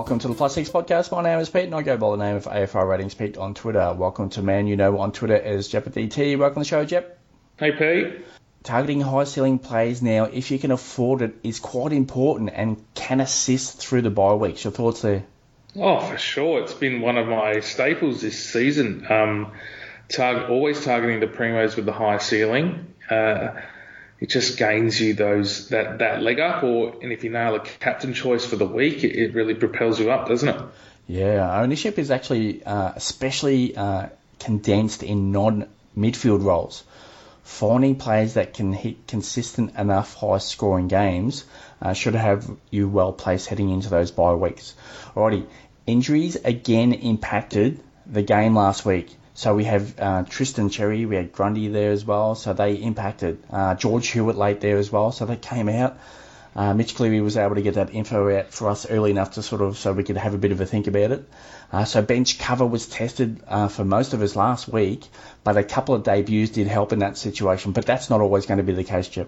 welcome to the Plus Six Podcast. My name is Pete and I go by the name of AFR Ratings Pete on Twitter. Welcome to Man You Know on Twitter as JepDT. Welcome to the show, Jep. Hey, Pete. Targeting high ceiling plays now, if you can afford it, is quite important and can assist through the bye weeks. Your thoughts there? Oh, for sure. It's been one of my staples this season. Always targeting the primos with the high ceiling. It just gains you that leg up, and if you nail a captain choice for the week, it really propels you up, doesn't it? Yeah, ownership is actually especially condensed in non-midfield roles. Finding players that can hit consistent enough high-scoring games should have you well placed heading into those bye weeks. Alrighty, injuries again impacted the game last week. So we have Tristan Cherry, we had Grundy there as well, so they impacted. George Hewitt late there as well, so they came out. Mitch Cleary was able to get that info out for us early enough to so we could have a bit of a think about it. So bench cover was tested for most of us last week, but a couple of debuts did help in that situation. But that's not always going to be the case, Chip.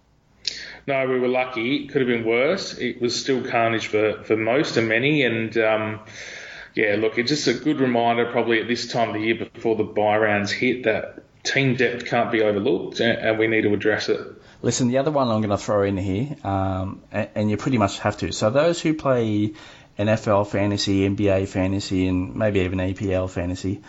No, we were lucky. It could have been worse. It was still carnage for most and many, and yeah, look, it's just a good reminder probably at this time of the year before the bye rounds hit that team depth can't be overlooked and we need to address it. Listen, the other one I'm going to throw in here, and you pretty much have to. So those who play NFL fantasy, NBA fantasy, and maybe even APL fantasy,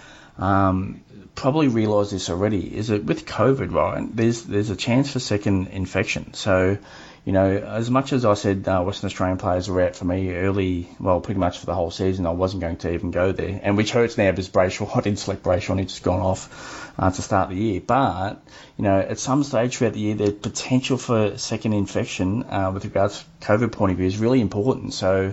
probably realise this already, is that with COVID, right, there's a chance for second infection. So, you know, as much as I said Western Australian players were out for me early, well, pretty much for the whole season, I wasn't going to even go there. And which hurts now because Brayshaw, I didn't select Brayshaw and he's just gone off to start the year. But, you know, at some stage throughout the year, the potential for second infection with regards to COVID point of view is really important. So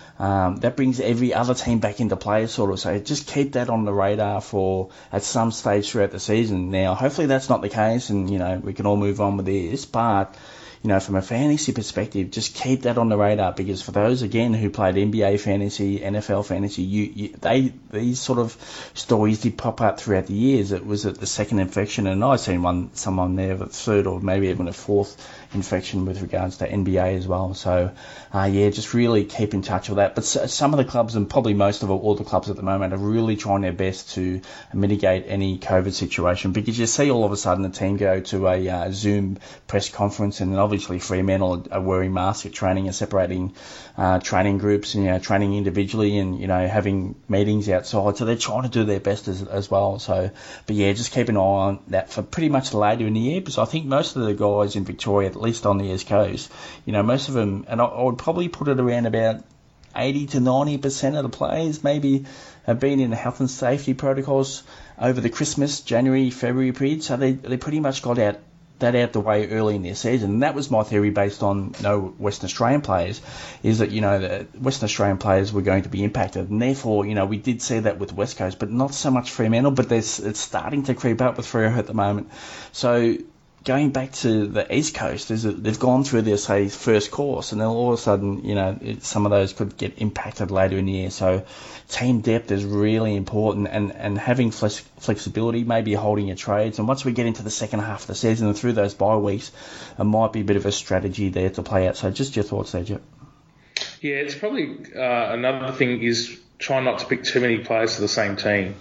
that brings every other team back into play, sort of. So just keep that on the radar for at some stage throughout the season. Now, hopefully that's not the case and, you know, we can all move on with this. But, you know, from a fantasy perspective, just keep that on the radar because for those, again, who played NBA fantasy, NFL fantasy, these sort of stories did pop up throughout the years. It was at the second infection, and I've seen someone there with third or maybe even a fourth infection with regards to NBA as well. So, yeah, just really keep in touch with that. But some of the clubs, and probably most of all the clubs at the moment, are really trying their best to mitigate any COVID situation because you see all of a sudden a team go to a Zoom press conference and obviously Fremantle are wearing masks at training and separating training groups and, you know, training individually and, you know, having meetings outside. So they're trying to do their best as well. So, but yeah, just keep an eye on that for pretty much later in the year because I think most of the guys in Victoria, at least on the East Coast, you know, most of them, and I would probably put it around about 80 to 90% of the players maybe have been in the health and safety protocols over the Christmas, January, February period. So they pretty much got out the way early in their season. And that was my theory based on no Western Australian players, is that, you know, the Western Australian players were going to be impacted. And therefore, you know, we did see that with West Coast, but not so much Fremantle, but it's starting to creep up with Freo at the moment. So going back to the East Coast, they've gone through their, say, first course, and then all of a sudden, you know, some of those could get impacted later in the year. So team depth is really important, and having flexibility, maybe holding your trades. And once we get into the second half of the season and through those bye weeks, it might be a bit of a strategy there to play out. So just your thoughts there, Jep. Yeah, it's probably another thing is try not to pick too many players for the same team.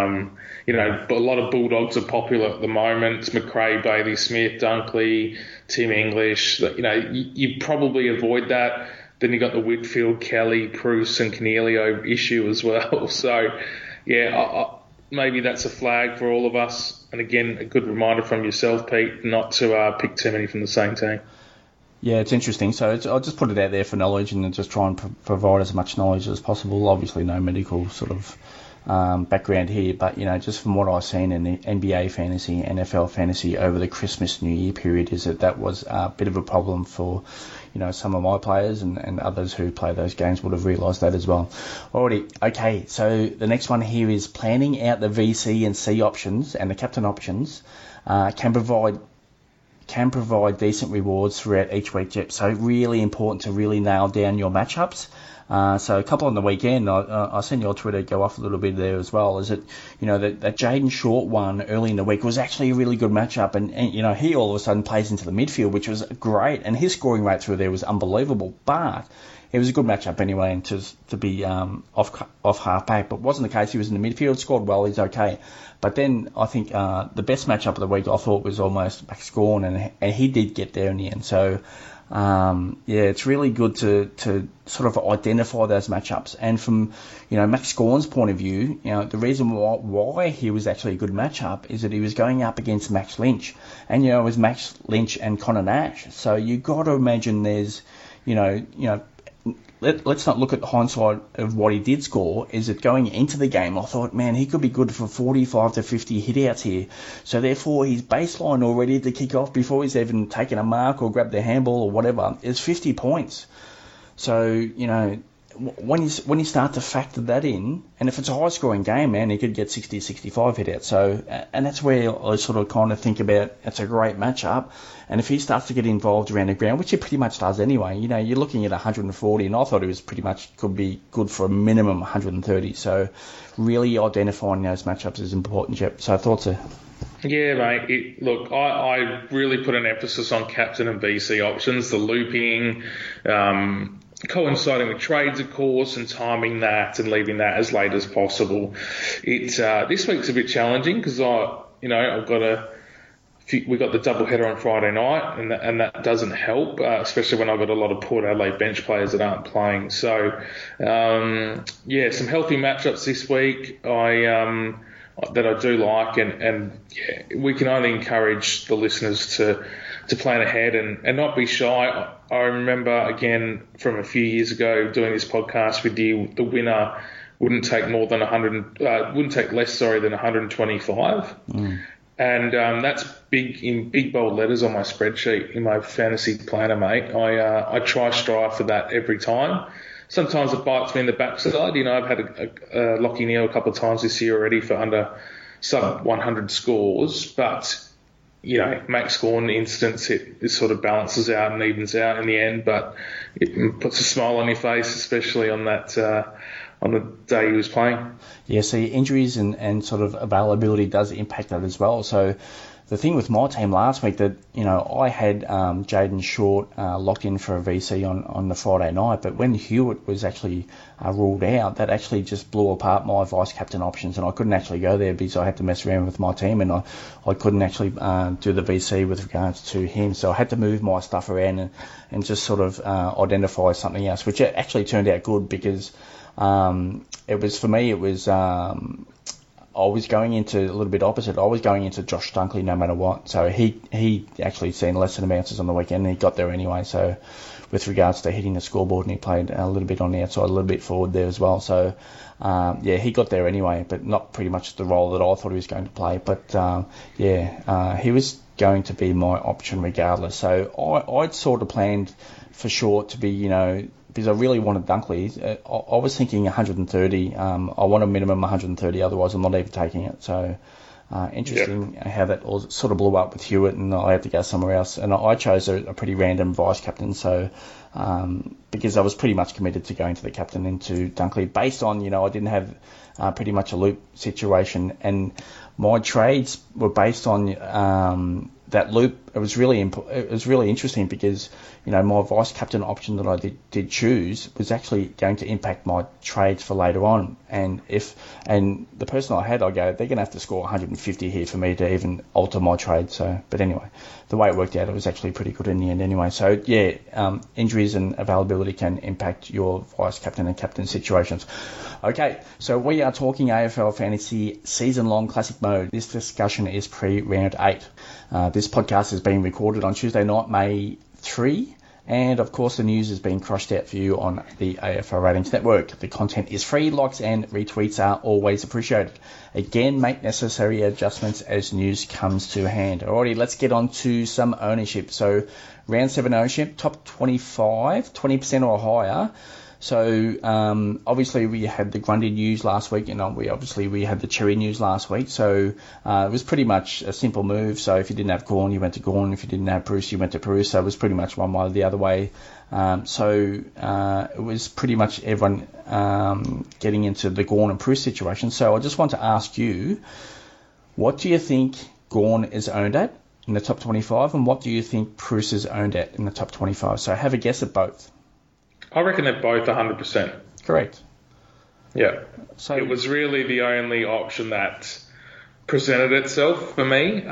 You know, a lot of Bulldogs are popular at the moment. It's McRae, Bailey Smith, Dunkley, Tim English. You know, you probably avoid that. Then you got the Whitfield, Kelly, Bruce and Cornelio issue as well. So, yeah, maybe that's a flag for all of us. And again, a good reminder from yourself, Pete, not to pick too many from the same team. Yeah, it's interesting. So I'll just put it out there for knowledge and just try and provide as much knowledge as possible. Obviously, no medical sort of background here, but, you know, just from what I've seen in the NBA fantasy, NFL fantasy over the Christmas New Year period, is that was a bit of a problem for, you know, some of my players and others who play those games would have realised that as well. Alrighty, okay, so the next one here is planning out the VC and C options and the captain options can provide decent rewards throughout each week, Jep. So really important to really nail down your matchups. So a couple on the weekend, I seen your Twitter go off a little bit there as well. Is that, that Jayden Short one early in the week was actually a really good matchup, and he all of a sudden plays into the midfield, which was great, and his scoring rate through there was unbelievable. But it was a good matchup anyway, and to be off half back, but wasn't the case. He was in the midfield, scored well, he's okay. But then I think the best matchup of the week I thought was almost Max Gawn, and he did get there in the end. So it's really good to sort of identify those matchups. And from Max Gawn's point of view, the reason why he was actually a good matchup is that he was going up against Max Lynch, and it was Max Lynch and Connor Nash. So you got to imagine there's let's not look at the hindsight of what he did score. Is that going into the game, I thought, man, he could be good for 45 to 50 hitouts here. So therefore, his baseline already to kick off before he's even taken a mark or grabbed the handball or whatever is 50 points. So, when you start to factor that in, and if it's a high-scoring game, man, he could get 60, 65 hitouts. So, and that's where I sort of kind of think about it's a great matchup. And if he starts to get involved around the ground, which he pretty much does anyway, you're looking at 140, and I thought he was pretty much could be good for a minimum 130. So, really identifying those matchups is important, Jep. So, thoughts are... Yeah, mate. I really put an emphasis on captain and VC options, the looping, coinciding with trades, of course, and timing that and leaving that as late as possible. This week's a bit challenging because we got the doubleheader on Friday night, and that doesn't help, especially when I've got a lot of Port Adelaide bench players that aren't playing. So, some healthy matchups this week. That I do like, and we can only encourage the listeners to plan ahead and not be shy. I remember, again, from a few years ago doing this podcast with you, the winner wouldn't take less than 125. And that's big in big bold letters on my spreadsheet in my fantasy planner, mate. I try strive for that every time. Sometimes it bites me in the backside. I've had a Lachie Neale a couple of times this year already for under sub 100 scores, but Max Gawn instance, it sort of balances out and evens out in the end, but it puts a smile on your face, especially on that on the day he was playing. Yeah, see, injuries and sort of availability does impact that as well. So the thing with my team last week that, I had Jayden Short locked in for a VC on the Friday night, but when Hewitt was actually ruled out, that actually just blew apart my vice-captain options, and I couldn't actually go there because I had to mess around with my team, and I couldn't actually do the VC with regards to him. So I had to move my stuff around and just sort of identify something else, which actually turned out good because it was I was going into a little bit opposite. I was going into Josh Dunkley no matter what. So he actually seen less than bounces on the weekend, and he got there anyway. So with regards to hitting the scoreboard, and he played a little bit on the outside, a little bit forward there as well. So he got there anyway, but not pretty much the role that I thought he was going to play. But he was going to be my option regardless. So I'd sort of planned for Short to be, because I really wanted Dunkley. I was thinking 130. I want a minimum 130, otherwise I'm not even taking it. So interesting how that all sort of blew up with Hewitt, and I had to go somewhere else. And I chose a pretty random vice captain, so because I was pretty much committed to going to the captain into Dunkley based on, I didn't have pretty much a loop situation, and my trades were based on that loop. It was really interesting because my vice captain option that I did choose was actually going to impact my trades for later on, and the person I had, they're going to have to score 150 here for me to even alter my trade. So, but anyway, the way it worked out, it was actually pretty good in the end anyway. So injuries and availability can impact your vice captain and captain situations. Okay, so we are talking AFL Fantasy season-long classic mode. This discussion is pre-round 8. This podcast is being recorded on Tuesday night, May 3, and of course the news is being crushed out for you on the AFL Ratings Network. The content is free, likes and retweets are always appreciated. Again, make necessary adjustments as news comes to hand. Alrighty, let's get on to some ownership. So round 7 ownership, top 25, 20% or higher. So obviously we had the Grundy news last week, and we had the Cherry news last week. So it was pretty much a simple move. So if you didn't have Gawn, you went to Gawn. If you didn't have Bruce, you went to Bruce. So it was pretty much one way or the other way. It was pretty much everyone getting into the Gawn and Bruce situation. So I just want to ask you, what do you think Gawn is owned at in the top 25, and what do you think Bruce is owned at in the top 25? So have a guess at both. I reckon they're both 100%. Correct. Yeah. So it was really the only option that presented itself for me.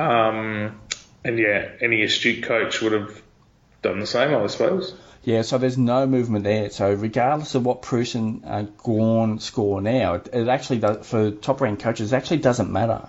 Any astute coach would have done the same, I suppose. Yeah, so there's no movement there. So regardless of what Bruce and Gawn score now, it actually does, for top-ranked coaches, it actually doesn't matter.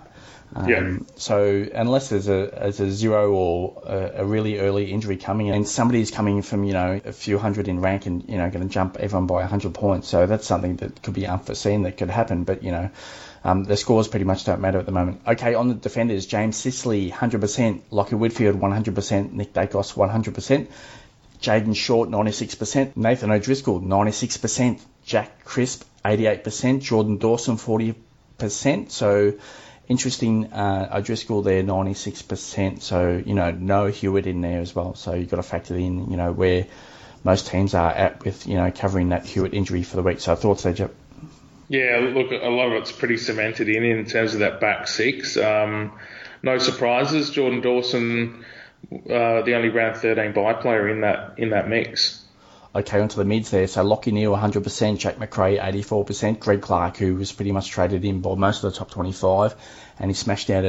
So unless there's a zero or a really early injury coming, and somebody's coming from a few hundred in rank and going to jump everyone by 100 points, so that's something that could be unforeseen that could happen. But the scores pretty much don't matter at the moment. Okay, on the defenders, James Sicily 100%, Lachie Whitfield 100%, Nick Dacos 100%, Jaden Short 96%, Nathan O'Driscoll 96%, Jack Crisp 88%, Jordan Dawson 40%. So interesting, O'Driscoll there 96%. So no Hewitt in there as well. So you've got to factor in where most teams are at with covering that Hewitt injury for the week. So thoughts there, Jep? Yeah, look, a lot of it's pretty cemented in terms of that back six. No surprises. Jordan Dawson, the only round 13 bye player in that mix. Okay, onto the mids there. So Lachie Neale 100%, Jack Macrae 84%, Greg Clark, who was pretty much traded in by most of the top 25, and he smashed out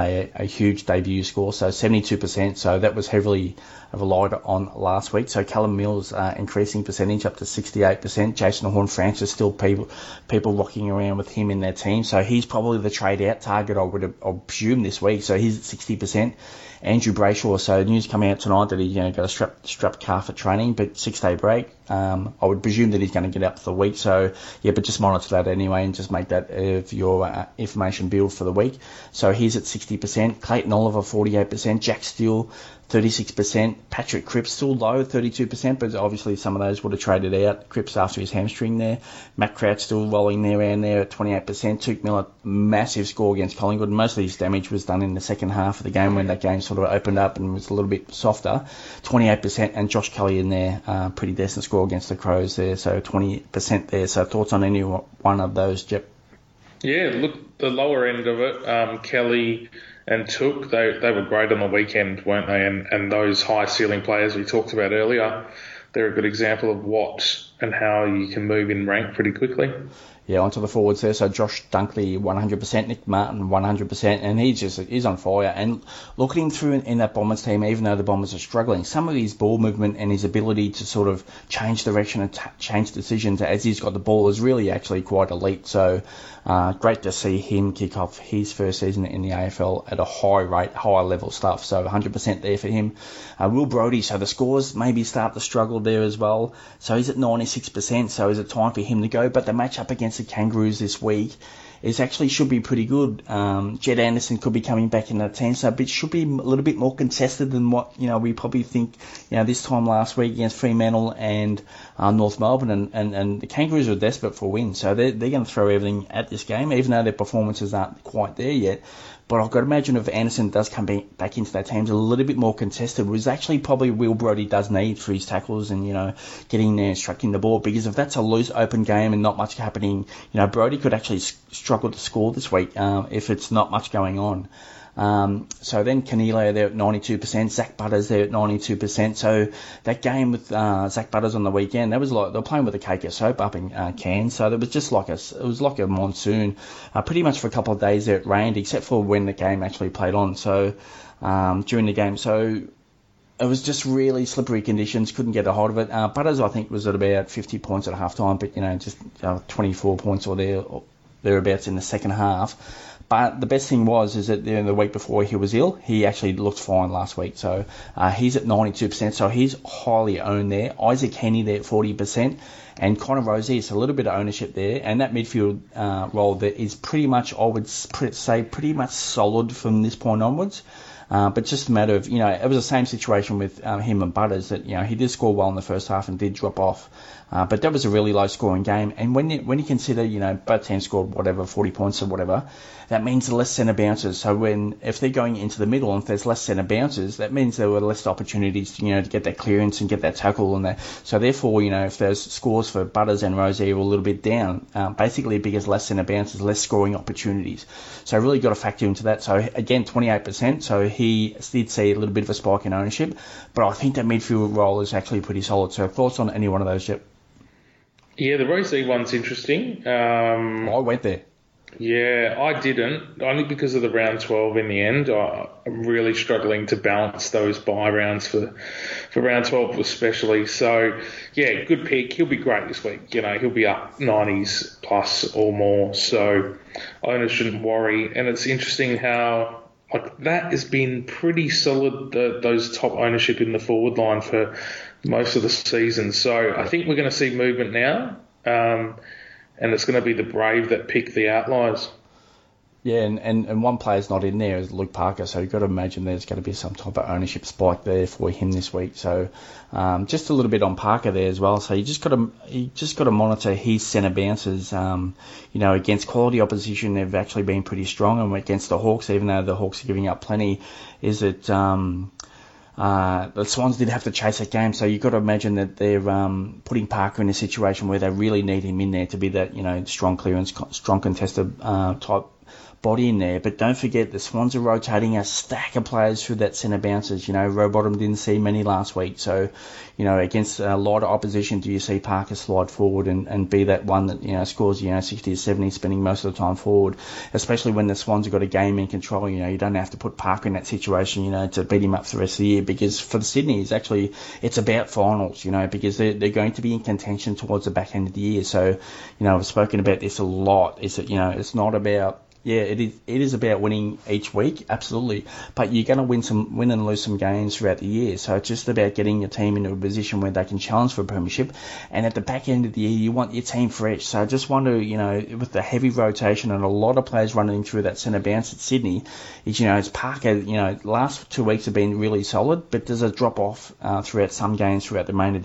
a huge debut score, so 72%. So that was heavily relied on last week. So Callum Mills increasing percentage up to 68%. Jason Horne-Francis still people rocking around with him in their team. So he's probably the trade out target, I presume, this week. So he's at 60%. Andrew Brayshaw, so news coming out tonight that he got a strapped calf at training, but 6-day break. I would presume that he's going to get out for the week. So yeah, but just monitor that anyway and just make that your information build for the week. So he's at 60%. Clayton Oliver 48%. Jack Steele 36%. Patrick Cripps still low, 32%, but obviously some of those would have traded out. Cripps after his hamstring there. Matt Crouch still rolling there and there at 28%. Tuke Miller, massive score against Collingwood. Most of his damage was done in the second half of the game when that game sort of opened up and was a little bit softer. 28%, and Josh Kelly in there, pretty decent score against the Crows there, so 20% there. So thoughts on any one of those, Jep? Yeah, look, the lower end of it, Kelly and Took, they were great on the weekend, weren't they? And those high ceiling players we talked about earlier, they're a good example of what and how you can move in rank pretty quickly. Yeah, onto the forwards there. So Josh Dunkley, 100%, Nick Martin, 100%, and he's on fire. And look at him through in that Bombers team, even though the Bombers are struggling. Some of his ball movement and his ability to sort of change direction and change decisions as he's got the ball is really actually quite elite. So great to see him kick off his first season in the AFL at a high rate, high level stuff. So 100% there for him. Will Brodie, so the scores maybe start to struggle there as well. So he's at 96%, so is it time for him to go? But the match up against the Kangaroos this week should be pretty good. Jed Anderson could be coming back in the team, so it should be a little bit more contested than what we probably think this time last week against Fremantle and North Melbourne, and the Kangaroos are desperate for a win, so they're going to throw everything at this game, even though their performances aren't quite there yet. But I've got to imagine if Anderson does come back into that team, it's a little bit more contested, which is actually probably Will Brodie does need for his tackles and, getting there and striking the ball. Because if that's a loose, open game and not much happening, Brodie could actually struggle to score this week if it's not much going on. So then Canelo there at 92%, Zach Butters there at 92%. So that game with Zach Butters on the weekend, that was like they were playing with a cake of soap up in Cairns. So it was just like a monsoon. Pretty much for a couple of days there it rained, except for when the game actually played on. So during the game, so it was just really slippery conditions. Couldn't get a hold of it. Butters I think was at about 50 points at half time, but just 24 points or thereabouts in the second half. But the best thing is that the week before he was ill, he actually looked fine last week. So he's at 92%, so he's highly owned there. Isaac Henny there at 40%. And Connor Rozee, it's a little bit of ownership there. And that midfield role there is pretty much, I would say, pretty much solid from this point onwards. But just a matter of, it was the same situation with him and Butters that, he did score well in the first half and did drop off. But that was a really low-scoring game. And when you consider, both teams scored 40 points or whatever, that means less centre bounces. So if they're going into the middle and if there's less centre bounces, that means there were less opportunities, to get that clearance and get that tackle and that. So therefore, if those scores for Butters and Rozier were a little bit down, basically because less centre bounces, less scoring opportunities. So really got to factor into that. So again, 28%. So he did see a little bit of a spike in ownership, but I think that midfield role is actually pretty solid. So thoughts on any one of those, Jep? Yeah, the Rozier one's interesting. I went there. Yeah, I didn't, only because of the round 12 in the end. I'm really struggling to balance those bye rounds for round 12 especially. So, yeah, good pick. He'll be great this week. He'll be up 90s plus or more. So owners shouldn't worry. And it's interesting how that has been pretty solid, those top ownership in the forward line for most of the season. So I think we're going to see movement now. And it's going to be the brave that pick the outliers. Yeah, and one player's not in there is Luke Parker, so you've got to imagine there's going to be some type of ownership spike there for him this week. So just a little bit on Parker there as well. So you just got to monitor his centre bounces. Against quality opposition, they've actually been pretty strong, and against the Hawks, even though the Hawks are giving up plenty, is that the Swans did have to chase that game, so you've got to imagine that they're putting Parker in a situation where they really need him in there to be that strong clearance, strong contested type body in there. But don't forget, the Swans are rotating a stack of players through that centre bounces. Rowbottom didn't see many last week, so against a lot of opposition, do you see Parker slide forward and be that one that scores 60 or 70, spending most of the time forward, especially when the Swans have got a game in control. You don't have to put Parker in that situation to beat him up for the rest of the year, because for the Sydney it's about finals, because they're going to be in contention towards the back end of the year. So I've spoken about this a lot, is that it's not about, yeah, it is about winning each week, absolutely. But you're going to win and lose some games throughout the year. So it's just about getting your team into a position where they can challenge for a premiership. And at the back end of the year, you want your team fresh. So I just wonder, with the heavy rotation and a lot of players running through that centre bounce at Sydney, it's Parker, last 2 weeks have been really solid, but there's a drop off throughout some games throughout the remainder of the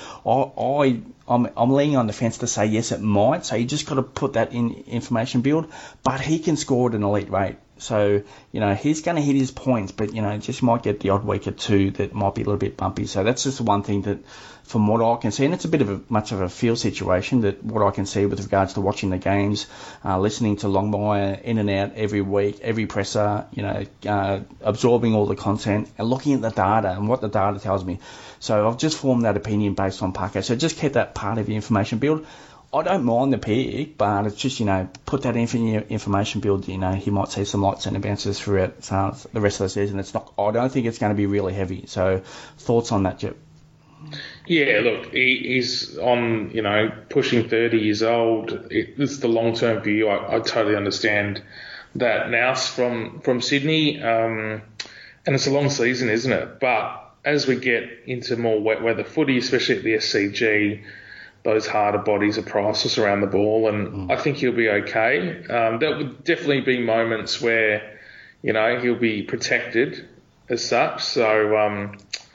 year. I'm leaning on the fence to say yes, it might. So you just got to put that in information build. But he can score at an elite rate. So, he's going to hit his points, but, just might get the odd week or two that might be a little bit bumpy. So that's just the one thing that, from what I can see, and it's a bit of much of a feel situation, that what I can see with regards to watching the games, listening to Longmire in and out every week, every presser, absorbing all the content and looking at the data and what the data tells me. So I've just formed that opinion based on Parker. So just keep that part of your information build. I don't mind the pick, but it's just, put that in your information build. He might see some light centre bounces throughout the rest of the season. I don't think it's going to be really heavy. So thoughts on that, Jep? Yeah, look, he's on, pushing 30 years old. It's the long-term view. I totally understand that now from Sydney. And it's a long season, isn't it? But as we get into more wet weather footy, especially at the SCG, those harder bodies are priceless around the ball, and I think he'll be okay. There would definitely be moments where, he'll be protected as such. So,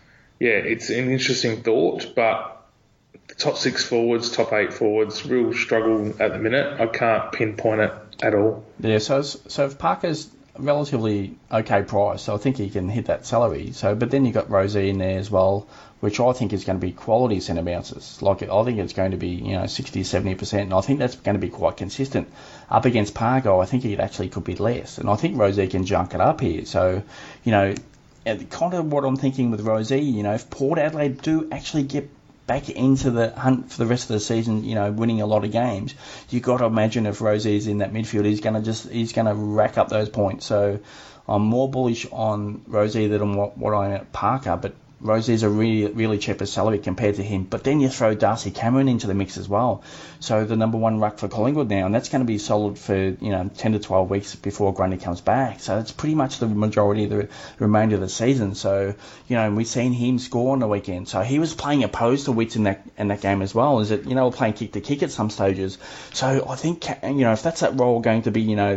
it's an interesting thought, but the top 6 forwards, top 8 forwards, real struggle at the minute. I can't pinpoint it at all. Yeah, so if Parker's relatively okay price, so I think he can hit that salary. So, but then you've got Rozier in there as well, which I think is going to be quality centre bounces. I think it's going to be 60-70%, and I think that's going to be quite consistent. Up against Parker, I think it actually could be less, and I think Rozier can junk it up here. So, kind of what I'm thinking with Rozier, if Port Adelaide do actually get back into the hunt for the rest of the season, winning a lot of games, you got to imagine if Rozier's in that midfield, he's going to rack up those points. So I'm more bullish on Rozier than what I am at Parker, but Rozier's a really, really cheaper salary compared to him. But then you throw Darcy Cameron into the mix as well. So the number 1 ruck for Collingwood now, and that's going to be solid for 10 to 12 weeks before Grundy comes back. So it's pretty much the majority of the remainder of the season. So we've seen him score on the weekend. So he was playing opposed to Witts in that game as well. Is that we're playing kick to kick at some stages. So I think if that's that role going to be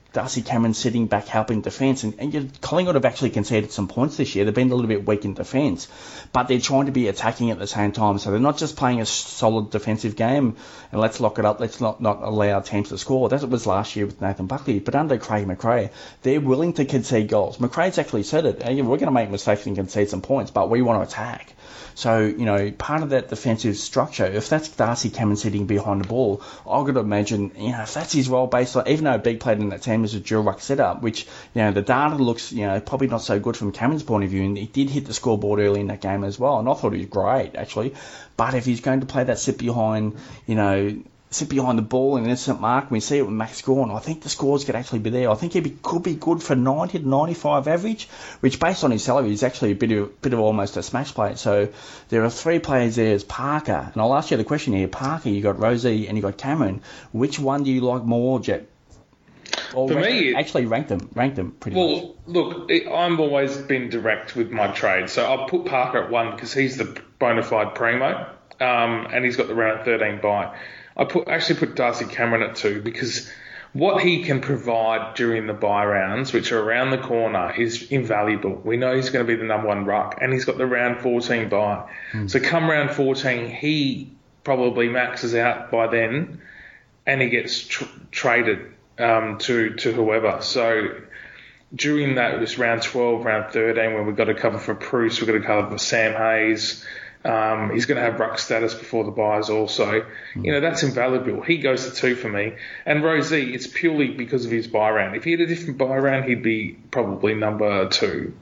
Darcy Cameron sitting back helping defence, and Collingwood have actually conceded some points this year. They've been a little bit weak in defence, but they're trying to be attacking at the same time. So they're not just playing a solid defensive game and let's lock it up, let's not allow teams to score. That was last year with Nathan Buckley. But under Craig McRae, they're willing to concede goals. McRae's actually said it. We're going to make mistakes and concede some points, but we want to attack. So, part of that defensive structure, if that's Darcy Cameron sitting behind the ball, I've got to imagine, if that's his role based on, even though Big played in that team as a dual ruck setup, which, the data looks, probably not so good from Cameron's point of view, and he did hit the scoreboard early in that game as well, and I thought he was great, actually. But if he's going to play that sit behind the ball in an instant mark, and we see it with Max Gawn, I think the scores could actually be there. I think could be good for 90 to 95 average, which based on his salary is actually a bit of almost a smash play. So there are 3 players there as Parker, and I'll ask you the question here. Parker, you got Rosie and you got Cameron. Which one do you like more, Jet? Or for me, actually rank them pretty much. Well, look, I've always been direct with my trade, so I'll put Parker at 1 because he's the bona fide primo, and he's got the round 13 bye. I actually put Darcy Cameron at 2 because what he can provide during the bye rounds, which are around the corner, is invaluable. We know he's going to be the number 1 ruck, and he's got the round 14 bye. So come round 14, he probably maxes out by then, and he gets traded to whoever. So during that round 12, round 13, when we've got to cover for Bruce, we've got to cover for Sam Hayes. He's going to have ruck status before the buys also. That's invaluable. He goes to 2 for me. And Rosie, it's purely because of his buy round. If he had a different buy round, he'd be probably number 2.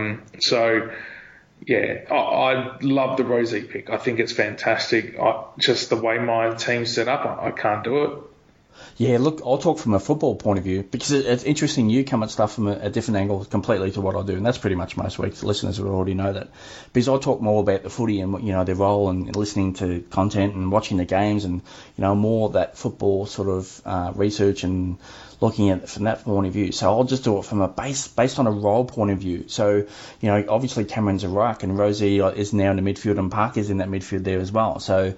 I love the Rosie pick. I think it's fantastic. Just the way my team's set up, I can't do it. Yeah, look, I'll talk from a football point of view because it's interesting. You come at stuff from a different angle completely to what I do, and that's pretty much most weeks. Listeners will already know that. Because I talk more about the footy and their role and listening to content and watching the games and more that football sort of research and looking at it from that point of view. So I'll just do it from a based on a role point of view. So obviously Cameron's a ruck and Rosie is now in the midfield and Parker's in that midfield there as well. So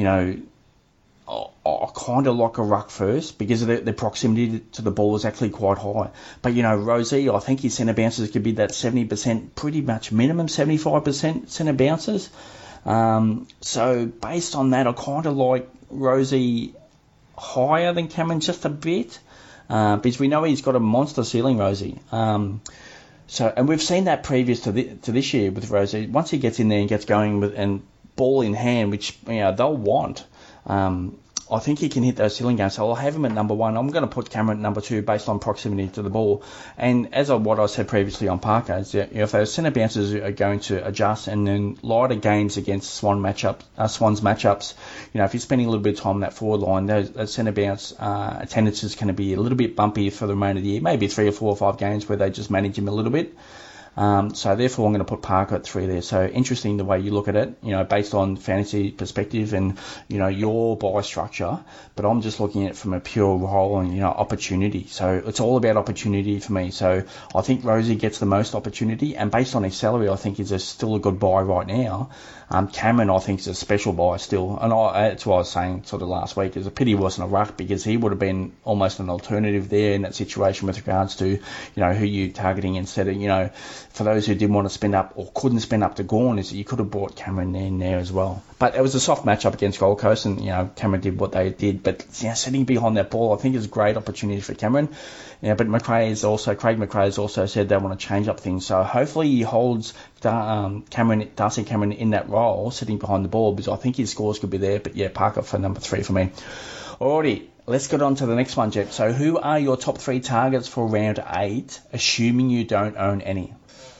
I kind of like a ruck first because of the proximity to the ball is actually quite high. But, Rosie, I think his centre bounces could be that 70%, pretty much minimum 75% centre bounces. So based on that, I kind of like Rosie higher than Cameron just a bit because we know he's got a monster ceiling, Rosie. And we've seen that previous to this year with Rosie. Once he gets in there and gets going and ball in hand, which they'll want, I think he can hit those ceiling games. So I'll have him at number 1. I'm going to put Cameron at number 2 based on proximity to the ball. And what I said previously on Parker, is that if those centre bounces are going to adjust and then lighter games against Swans matchups, if you're spending a little bit of time on that forward line, those centre bounce attendance is going to be a little bit bumpy for the remainder of the year. Maybe 3 or 4 or 5 games where they just manage him a little bit. So therefore I'm going to put Parker at 3 there. So interesting the way you look at it, based on fantasy perspective and, your buy structure, but I'm just looking at it from a pure role and, opportunity. So it's all about opportunity for me. So I think Rosie gets the most opportunity and based on his salary, I think he's still a good buy right now. Cameron, I think, is a special buy still. And that's what I was saying sort of last week. It's a pity he wasn't a ruck because he would have been almost an alternative there in that situation with regards to, who you're targeting instead of, for those who didn't want to spend up or couldn't spend up to Gawn, is that you could have bought Cameron in there as well. But it was a soft matchup against Gold Coast and, Cameron did what they did. But, sitting behind that ball, I think is a great opportunity for Cameron. But Craig McRae has also said they want to change up things. So hopefully he holds Darcy Cameron in that role, sitting behind the ball, because I think his scores could be there. But yeah, Parker for number 3 for me. Alrighty, let's get on to the next one, Jep. So who are your top 3 targets for round 8, assuming you don't own any?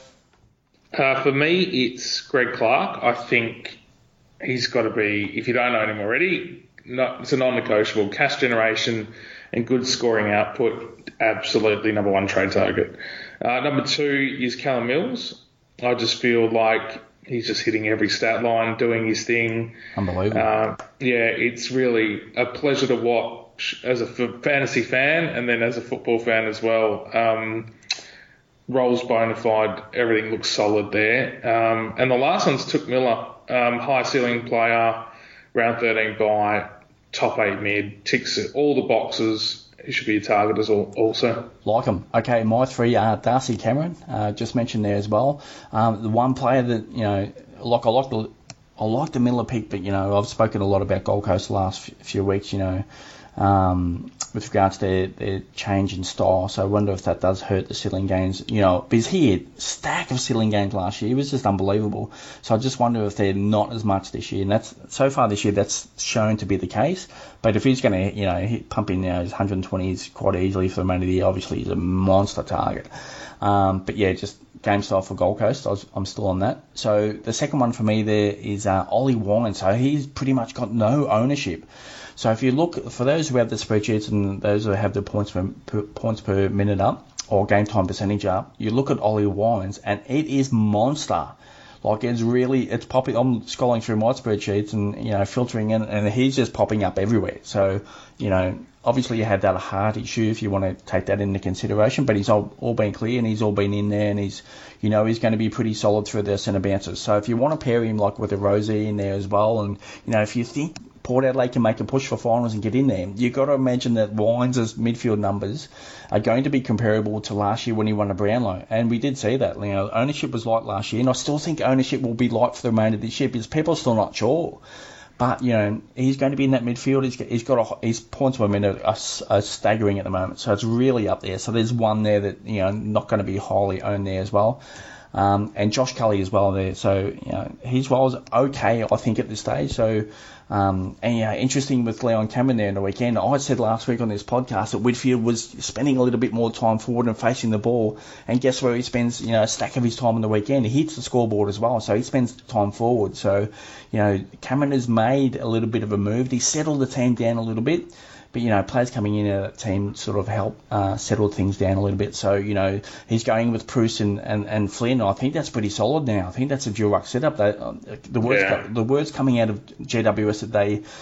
For me, it's Greg Clark. I think he's got to be, if you don't own him already, it's a non-negotiable. Cash generation and good scoring output, absolutely number 1 trade target. Number 2 is Callum Mills. I just feel like he's just hitting every stat line, doing his thing. Unbelievable. It's really a pleasure to watch as a fantasy fan and then as a football fan as well. Roles bona fide, everything looks solid there. And the last one's Touk Miller, high ceiling player, round 13 bye, top 8 mid, ticks all the boxes. he should be a target also. Like him. Okay, my three are Darcy Cameron, just mentioned there as well. The one player that, I like the Miller pick, but, I've spoken a lot about Gold Coast the last few weeks, with regards to their change in style. So I wonder if that does hurt the Settling games, because he had a stack of Settling games last year. It was just unbelievable. So I just wonder if they're not as much this year. And so far this year, that's shown to be the case. But if he's going to, pump in his 120s quite easily for the remainder of the year, obviously he's a monster target. But yeah, just game style for Gold Coast, I'm still on that. So the second one for me there is Ollie Wine. So he's pretty much got no ownership. So if you look, for those who have the spreadsheets and those who have the points per minute up or game time percentage up, you look at Ollie Wines and it is monster. Like it's popping. I'm scrolling through my spreadsheets and filtering in, and he's just popping up everywhere. So obviously you have that heart issue if you want to take that into consideration. But he's all been clear and he's all been in there, and he's he's going to be pretty solid through the centre bounces. So if you want to pair him like with a Rosie in there as well, and if you think Port Adelaide can make a push for finals and get in there, you've got to imagine that Wines' midfield numbers are going to be comparable to last year when he won a Brownlow. And we did see that. Ownership was light last year, and I still think ownership will be light for the remainder of this year because people are still not sure. But, he's going to be in that midfield. His points per minute are staggering at the moment. So it's really up there. So there's one there that, not going to be highly owned there as well. And Josh Cully as well there. So, his role's okay, I think, at this stage. So, interesting with Leon Cameron there in the weekend. I said last week on this podcast that Whitfield was spending a little bit more time forward and facing the ball. And guess where he spends, a stack of his time on the weekend? He hits the scoreboard as well. So he spends time forward. So, Cameron has made a little bit of a move. He settled the team down a little bit. But, players coming in at that team sort of help settle things down a little bit. So, he's going with Bruce and Flynn. I think that's pretty solid now. I think that's a dual ruck setup. The words coming out of GWS that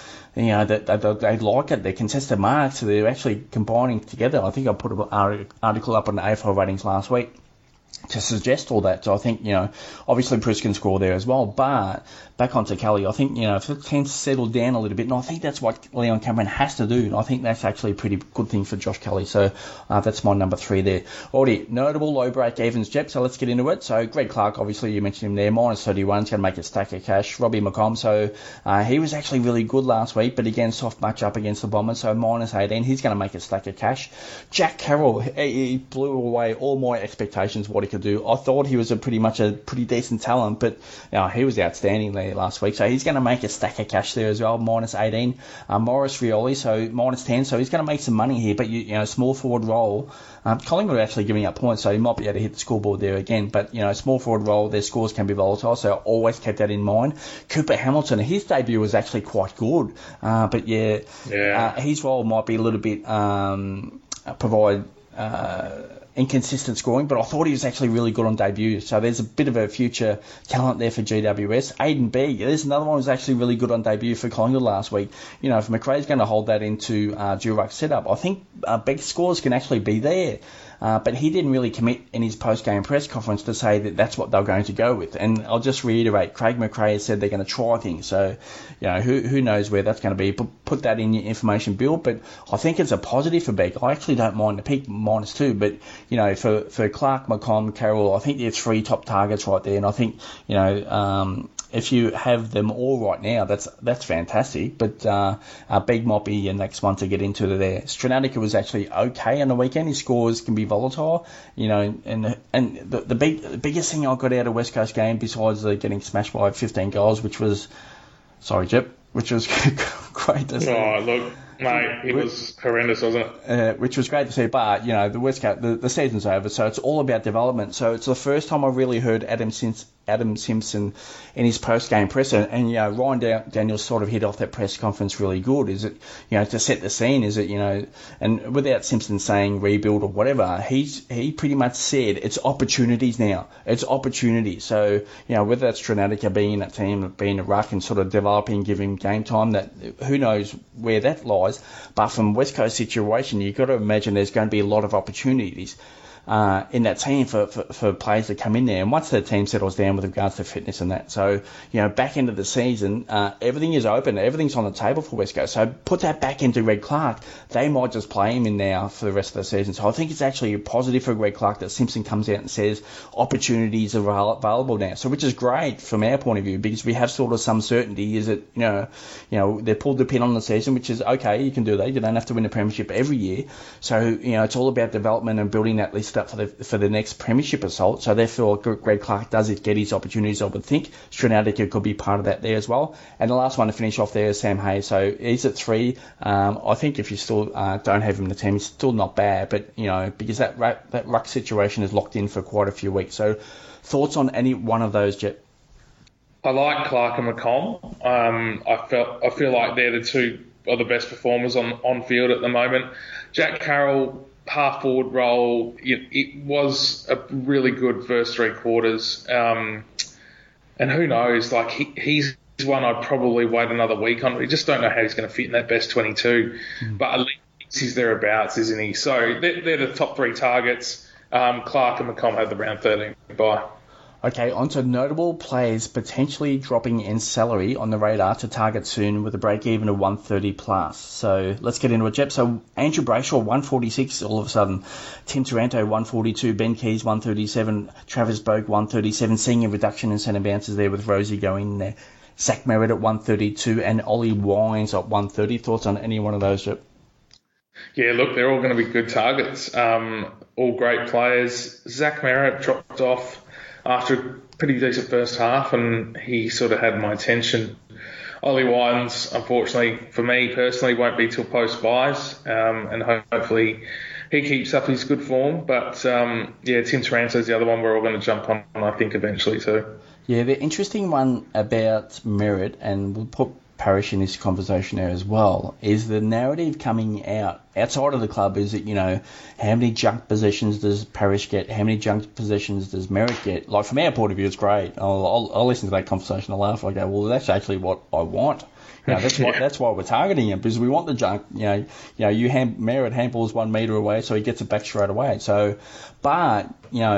they like it. They're contested marks. So they're actually combining together. I think I put an article up on the AFL ratings last week to suggest all that. So I think, obviously Bruce can score there as well. But back onto Kelly, I think, if it tends to settle down a little bit, and I think that's what Leon Cameron has to do, and I think that's actually a pretty good thing for Josh Kelly. So that's my number 3 there. Alrighty, notable low break Evans Jep, so let's get into it. So Greg Clark, obviously you mentioned him there, minus 31, is going to make a stack of cash. Robbie McComb, so he was actually really good last week, but again, soft match up against the Bombers, so minus 18, he's going to make a stack of cash. Jack Carroll, he blew away all my expectations what he could do. I thought he was a pretty decent talent, but he was outstanding there last week, so he's going to make a stack of cash there as well, minus 18. Morris Rioli, so minus 10, so he's going to make some money here, but small forward role. Collingwood are actually giving up points, so he might be able to hit the scoreboard there again, but small forward role, their scores can be volatile, so I always kept that in mind. Cooper Hamilton, his debut was actually quite good, but his role might be a little bit provide inconsistent scoring, but I thought he was actually really good on debut. So there's a bit of a future talent there for GWS. Aiden Begg, there's another one who was actually really good on debut for Collingwood last week. If McRae's going to hold that into Durock setup, I think Begg's scores can actually be there. But he didn't really commit in his post-game press conference to say that that's what they're going to go with. And I'll just reiterate, Craig McRae has said they're going to try things. So, who knows where that's going to be. Put that in your information bill. But I think it's a positive for Beck. I actually don't mind the pick minus 2. But, for Clark, McComb, Carroll, I think there's 3 top targets right there. And I think, if you have them all right now, that's fantastic. But Big might be your next one to get into there. Stranatica was actually okay on the weekend. His scores can be volatile, and the biggest thing I got out of West Coast game, besides getting smashed by 15 goals, which was great to see. Oh, look, mate, it was horrendous, wasn't it? Which was great to see, but, the West Coast, the season's over, so it's all about development. So it's the first time I really heard Adam Simpson in his post-game presser, and Ryan Daniels sort of hit off that press conference really good. Is it, to set the scene, is it, and without Simpson saying rebuild or whatever, he pretty much said it's opportunities now. It's opportunities. So, whether that's Stranatica being in that team, being a ruck and sort of developing, giving game time, that who knows where that lies. But from West Coast situation, you've got to imagine there's going to be a lot of opportunities. in that team for players to come in there. And once the team settles down with regards to fitness and that, so, back end of the season, everything is open, everything's on the table for West Coast. So put that back into Greg Clark. They might just play him in now for the rest of the season. So I think it's actually a positive for Greg Clark that Simpson comes out and says opportunities are available now. So which is great from our point of view, because we have sort of some certainty. Is it, they pulled the pin on the season, which is okay. You can do that. You don't have to win a premiership every year. So it's all about development and building that list up for the next premiership assault. So therefore, Greg Clark does get his opportunities. I would think Strenautica could be part of that there as well. And the last one to finish off there is Sam Hayes. So he's at 3. I think if you still don't have him in the team, he's still not bad. But because that ruck situation is locked in for quite a few weeks. So thoughts on any one of those, Jet? I like Clark and McComb. I feel like they're the two of the best performers on field at the moment. Jack Carroll, half forward role, it was a really good first 3 quarters. And who knows, like he's one I'd probably wait another week on. We just don't know how he's going to fit in that best 22. But at least he's thereabouts, isn't he? So they're the top 3 targets. Clark and McComb have the round 13 bye. Okay, on to notable players potentially dropping in salary on the radar to target soon with a break-even of 130 plus. So let's get into it, Jep. So Andrew Brayshaw, 146 all of a sudden. Tim Taranto, 142. Ben Keys, 137. Travis Boak, 137. Seeing a reduction in centre bounces there with Rosie going in there. Zach Merritt at 132 and Ollie Wines at 130. Thoughts on any one of those, Jep? Yeah, look, they're all going to be good targets. All great players. Zach Merritt dropped off after a pretty decent first half, and he sort of had my attention. Ollie Wines, unfortunately, for me personally, won't be till post-buys, and hopefully he keeps up his good form. But, Tim Taranto's the other one we're all going to jump on, I think, eventually too. Yeah, the interesting one about Merritt, and we'll put Parish in this conversation there as well, is the narrative coming out outside of the club is that, how many junk possessions does Parish get? How many junk possessions does Merritt get? Like, from our point of view, it's great. I'll listen to that conversation. I'll laugh. I go, well, that's actually what I want. That's why we're targeting him, because we want the junk. Merritt handballs 1 metre away, so he gets it back straight away. So, but,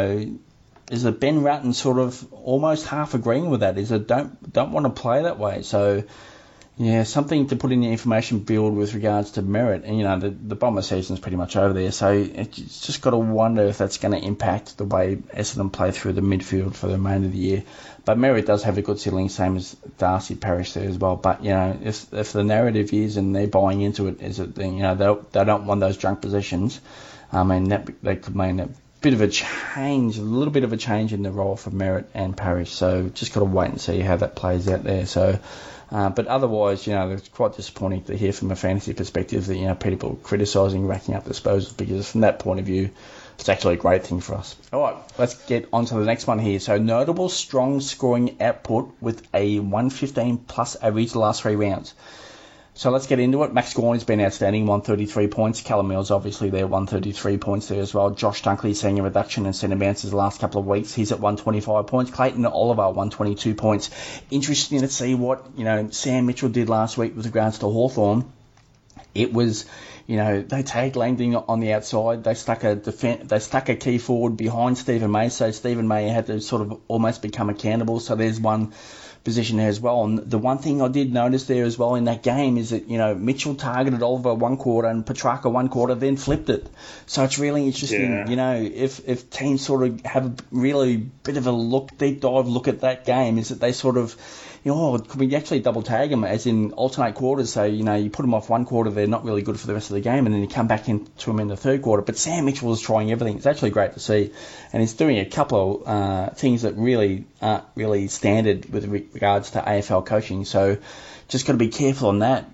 is it Ben Ratton sort of almost half agreeing with that? Is it don't want to play that way? So, yeah, something to put in the information field with regards to Merritt. And, the Bomber season's pretty much over there. So it's just got to wonder if that's going to impact the way Essendon play through the midfield for the remainder of the year. But Merritt does have a good ceiling, same as Darcy Parish there as well. But, if the narrative is, and they're buying into it, is that, they don't want those junk possessions, I mean, that could mean that a little bit of a change in the role for Merritt and Parish. So just got to wait and see how that plays out there. So, but otherwise, it's quite disappointing to hear from a fantasy perspective that, people criticising racking up disposals, because from that point of view, it's actually a great thing for us. All right, let's get on to the next one here. So notable strong scoring output with a 115 plus average the last 3 rounds. So let's get into it. Max Gorney's been outstanding, 133 points. Callum Mills obviously there, 133 points there as well. Josh Dunkley seeing a reduction in centre bounces the last couple of weeks. He's at 125 points. Clayton Oliver, 122 points. Interesting to see what, Sam Mitchell did last week with regards to Hawthorn. It was, they tagged Langdon on the outside. They stuck a key forward behind Stephen May, so Stephen May had to sort of almost become accountable. So there's one position there as well. And the one thing I did notice there as well in that game is that, Mitchell targeted Oliver 1 quarter and Petrarca 1 quarter, then flipped it. So it's really interesting, if teams sort of have a really bit of a deep dive look at that game, is that they sort of, could we actually double tag them as in alternate quarters? So, you put them off 1 quarter, they're not really good for the rest of the game, and then you come back into them in the 3rd quarter. But Sam Mitchell is trying everything. It's actually great to see. And he's doing a couple of things that really aren't really standard with regards to AFL coaching. So just got to be careful on that.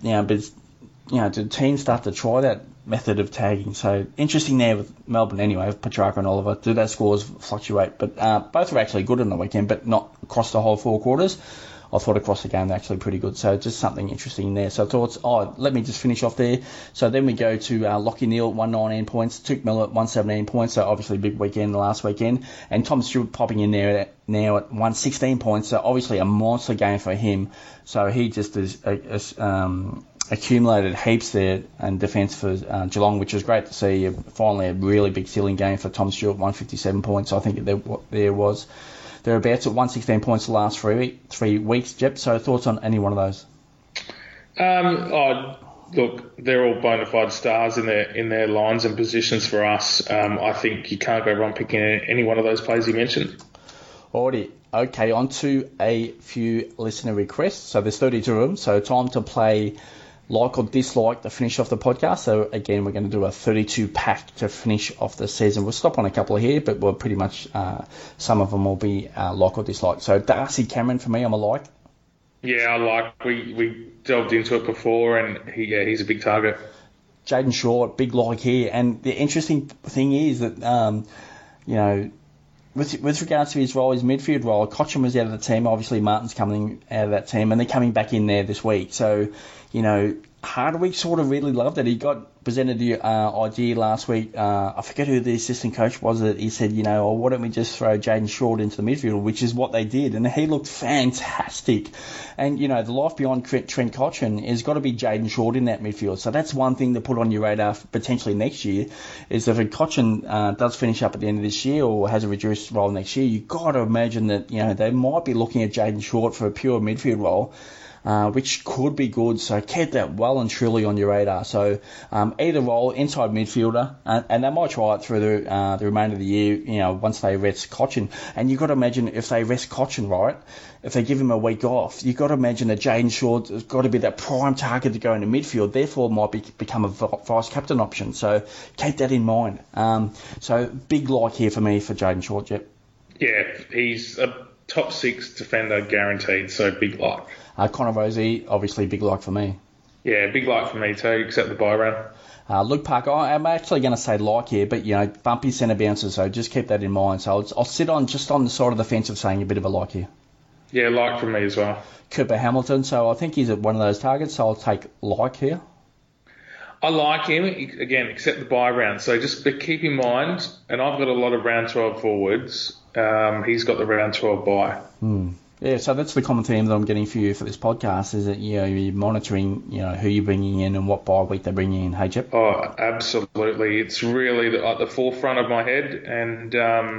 Do teams start to try that method of tagging? So interesting there with Melbourne anyway, with Petrarca and Oliver. Do their scores fluctuate? But both were actually good on the weekend, but not across the whole 4 quarters. I thought across the game they're actually pretty good. So just something interesting there. So thoughts, let me just finish off there. So then we go to Lachie Neale, 119 points. Tuke Miller, 117 points. So obviously big weekend last weekend. And Tom Stewart popping in there now at 116 points. So obviously a monster game for him. So he just is accumulated heaps there in defence for Geelong, which was great to see. Finally, a really big ceiling game for Tom Stewart, 157 points. I think there was thereabouts at 116 points the last 3 weeks. Jep, so thoughts on any one of those? Look, they're all bona fide stars in their lines and positions for us. I think you can't go wrong picking any one of those players you mentioned. Alrighty. Okay, on to a few listener requests. So there's 32 of them, so time to play like or dislike to finish off the podcast. So again, we're going to do a 32 pack to finish off the season. We'll stop on a couple here, but we'll pretty much, some of them will be like or dislike. So Darcy Cameron, for me, I'm a like. Yeah, I like. We delved into it before, and he's a big target. Jayden Short, big like here. And the interesting thing is that, with regards to his role, his midfield role, Cochin was out of the team. Obviously, Martin's coming out of that team, and they're coming back in there this week. So, Hardwick sort of really loved it. He got presented the idea last week. I forget who the assistant coach was. That he said, why don't we just throw Jayden Short into the midfield, which is what they did, and he looked fantastic. And the life beyond Trent Cotchin has got to be Jayden Short in that midfield. So that's one thing to put on your radar for potentially next year. Is if Cotchin does finish up at the end of this year or has a reduced role next year, you've got to imagine that they might be looking at Jayden Short for a pure midfield role. Which could be good, so keep that well and truly on your radar. So either role, inside midfielder, and they might try it through the remainder of the year, once they rest Cotchin. And you've got to imagine if they rest Cotchin, right, if they give him a week off, you've got to imagine that Jayden Short has got to be that prime target to go into midfield, therefore might become a vice-captain option. So keep that in mind. So big like here for me for Jayden Short, Jep. Yeah, he's a top 6 defender guaranteed, so big like. Connor Rozee, obviously big like for me. Yeah, big like for me too, except the bye round. Luke Parker, I'm actually going to say like here, but bumpy centre bounces, so just keep that in mind. So I'll sit on just on the side of the fence of saying a bit of a like here. Yeah, like from me as well. Cooper Hamilton, so I think he's at one of those targets, so I'll take like here. I like him, again, except the bye round. So just keep in mind, and I've got a lot of round 12 forwards. He's got the round 12 bye. Yeah, so that's the common theme that I'm getting for you for this podcast is that you're monitoring who you're bringing in and what bye week they're bringing in. Hey, Jep? Oh, absolutely. It's really at the forefront of my head, and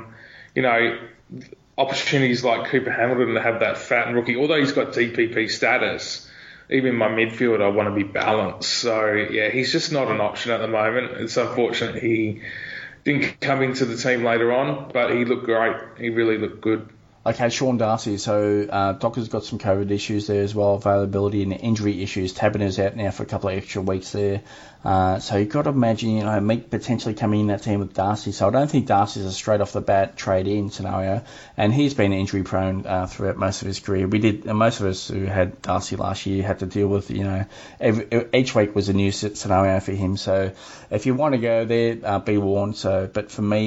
opportunities like Cooper Hamilton to have that fat and rookie, although he's got DPP status. Even in my midfield, I want to be balanced. So yeah, he's just not an option at the moment. It's unfortunate he didn't come into the team later on, but he looked great. He really looked good. Okay, Sean Darcy. So Docker's got some COVID issues there as well, availability and injury issues. Taberner's out now for a couple of extra weeks there. So you've got to imagine, Meek potentially coming in that team with Darcy. So I don't think Darcy's a straight off the bat trade-in scenario. And he's been injury prone throughout most of his career. Most of us who had Darcy last year had to deal with, each week was a new scenario for him. So if you want to go there, be warned. So, but for me,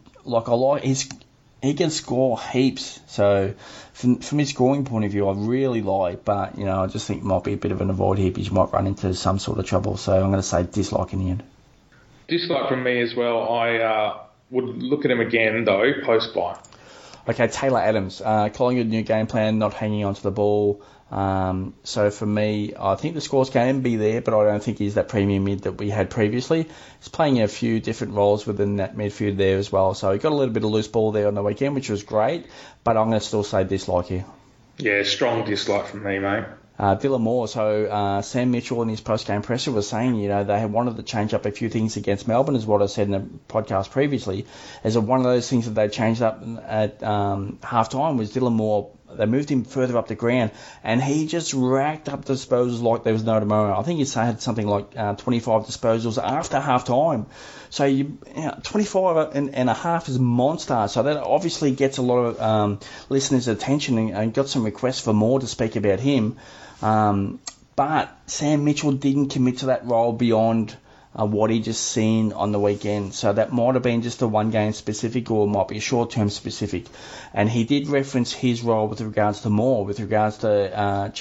he can score heaps. So from his scoring point of view, I really like. But, I just think it might be a bit of an avoid here because you might run into some sort of trouble. So I'm going to say dislike in the end. Dislike from me as well. I would look at him again, though, post-bye. Okay, Taylor Adams. Collingwood new game plan, not hanging onto the ball. So for me, I think the scores can be there, but I don't think he's that premium mid that we had previously. He's playing a few different roles within that midfield there as well. So he got a little bit of loose ball there on the weekend, which was great, but I'm going to still say dislike here. Yeah, strong dislike from me, mate. Dylan Moore. So Sam Mitchell in his post-game presser was saying, they had wanted to change up a few things against Melbourne, is what I said in the podcast previously. As one of those things that they changed up at half-time was Dylan Moore. They moved him further up the ground, and he just racked up disposals like there was no tomorrow. I think he had something like 25 disposals after half-time. So 25 and a half is a monster. So that obviously gets a lot of listeners' attention and got some requests for more to speak about him. But Sam Mitchell didn't commit to that role beyond what he just seen on the weekend. So that might have been just a one-game specific or might be a short-term specific. And he did reference his role with regards to Moore, with regards to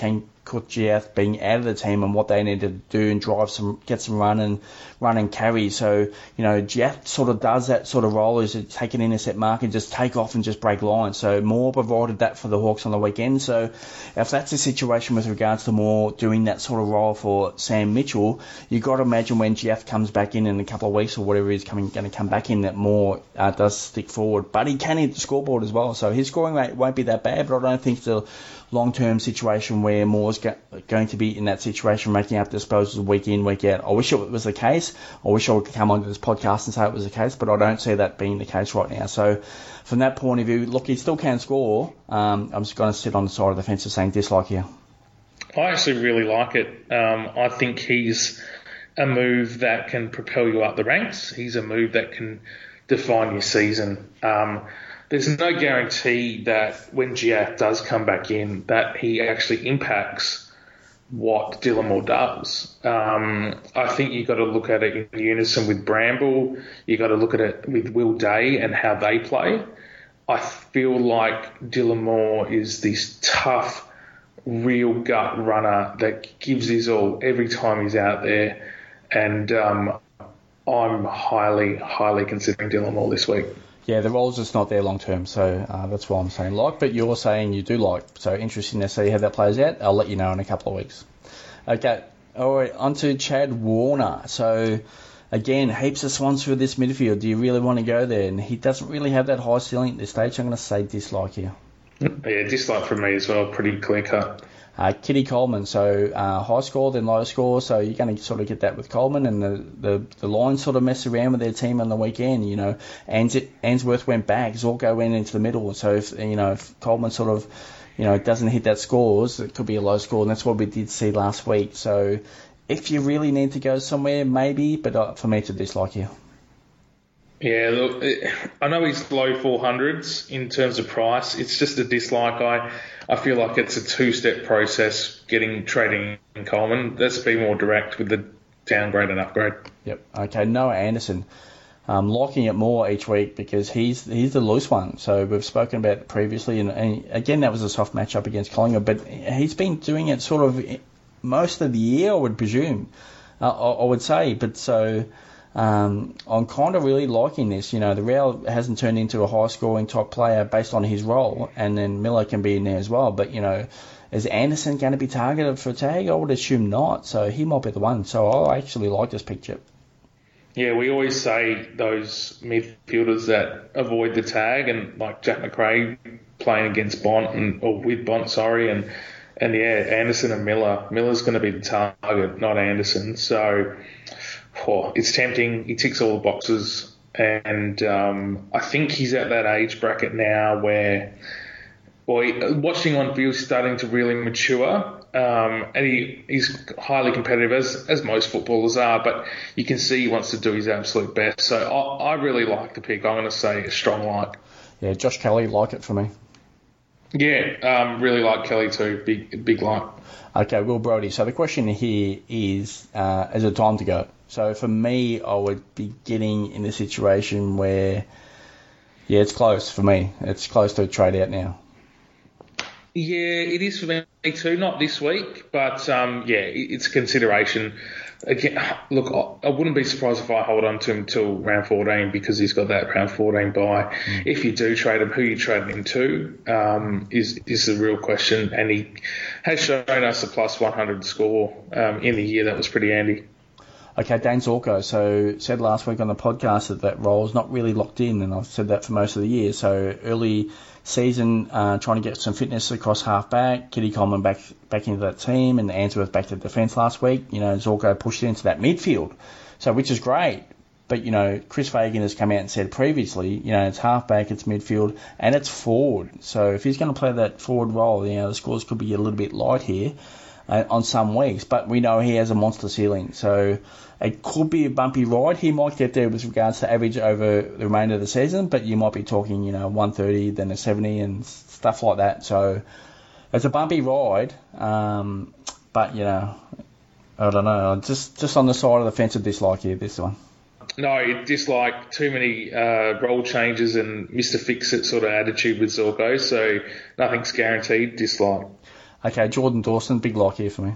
Kutjev being out of the team and what they need to do and get some run and carry. So, Jeff sort of does that sort of role, is to take an intercept mark and just take off and just break lines. So Moore provided that for the Hawks on the weekend. So if that's the situation with regards to Moore doing that sort of role for Sam Mitchell, you've got to imagine when Jeff comes back in a couple of weeks or whatever he's going to come back in, that Moore does stick forward. But he can hit the scoreboard as well. So his scoring rate won't be that bad, but I don't think it's a long-term situation where Moore's going to be in that situation, making up disposals week in, week out. I wish it was the case. I wish I could come onto this podcast and say it was the case, but I don't see that being the case right now. So from that point of view, look, he still can score. I'm just going to sit on the side of the fence and saying dislike here. I actually really like it. I think he's a move that can propel you up the ranks. He's a move that can define your season. There's no guarantee that when Giac does come back in, that he actually impacts what Dylan Moore does. I think you've got to look at it in unison with Bramble. You've got to look at it with Will Day and how they play. I feel like Dylan Moore is this tough, real gut runner that gives his all every time he's out there. And I'm highly, highly considering Dylan Moore this week. Yeah, the role's just not there long term, so that's why I'm saying like. But you're saying you do like, so interesting to see how that plays out. I'll let you know in a couple of weeks. Okay, all right, on to Chad Warner. So, again, heaps of swans through this midfield. Do you really want to go there? And he doesn't really have that high ceiling at this stage, so I'm going to say dislike here. Yeah, dislike from me as well, pretty clear cut. Kitty Coleman, so high score then low score, so you're going to sort of get that with Coleman, and the Lions sort of mess around with their team on the weekend. Ainsworth went back, Zorko went into the middle, so if Coleman sort of doesn't hit that scores, it could be a low score, and that's what we did see last week. So if you really need to go somewhere, maybe, but for me, it's a dislike here. Yeah, look, I know he's low 400s in terms of price. It's just a dislike. I feel like it's a two-step process trading in Coleman. Let's be more direct with the downgrade and upgrade. Yep. Okay, Noah Anderson. Liking it more each week because he's the loose one. So we've spoken about it previously, and again, that was a soft matchup against Collingwood, but he's been doing it sort of most of the year, I would presume. I would say, but so... I'm kind of really liking this. The Real hasn't turned into a high-scoring type player based on his role, and then Miller can be in there as well. But, is Anderson going to be targeted for a tag? I would assume not, so he might be the one. So I actually like this picture. Yeah, we always say those midfielders that avoid the tag, and like Jack McRae playing against Bont, or with Bont, and Anderson and Miller. Miller's going to be the target, not Anderson. So... it's tempting. He ticks all the boxes, and I think he's at that age bracket now where, watching on field, starting to really mature, and he's highly competitive as most footballers are. But you can see he wants to do his absolute best. So I really like the pick. I'm going to say a strong like. Yeah, Josh Kelly, like it for me. Yeah, really like Kelly too. Big like. Okay, Will Brodie. So the question here is it time to go? So for me, I would be getting in a situation where, it's close for me. It's close to a trade out now. Yeah, it is for me too. Not this week, but it's a consideration. Again, look, I wouldn't be surprised if I hold on to him till round 14 because he's got that round 14 bye. If you do trade him, who you trading him to is the real question. And he has shown us a plus 100 score in the year. That was pretty handy. Okay, Dane Zorko. So said last week on the podcast that role is not really locked in, and I've said that for most of the year. So early season, trying to get some fitness across half-back, Kitty Coleman back into that team, and Ainsworth back to defence last week. Zorko pushed into that midfield, so which is great. But, Chris Fagan has come out and said previously, it's half-back, it's midfield, and it's forward. So if he's going to play that forward role, the scores could be a little bit light here on some weeks. But we know he has a monster ceiling, so it could be a bumpy ride. He might get there with regards to average over the remainder of the season, but you might be talking, 130, then a 70 and stuff like that. So it's a bumpy ride, but, I don't know. Just on the side of the fence of dislike here, this one. No, dislike too many role changes and Mr. Fix-It sort of attitude with Zorko, so nothing's guaranteed, dislike. Okay, Jordan Dawson, big like here for me.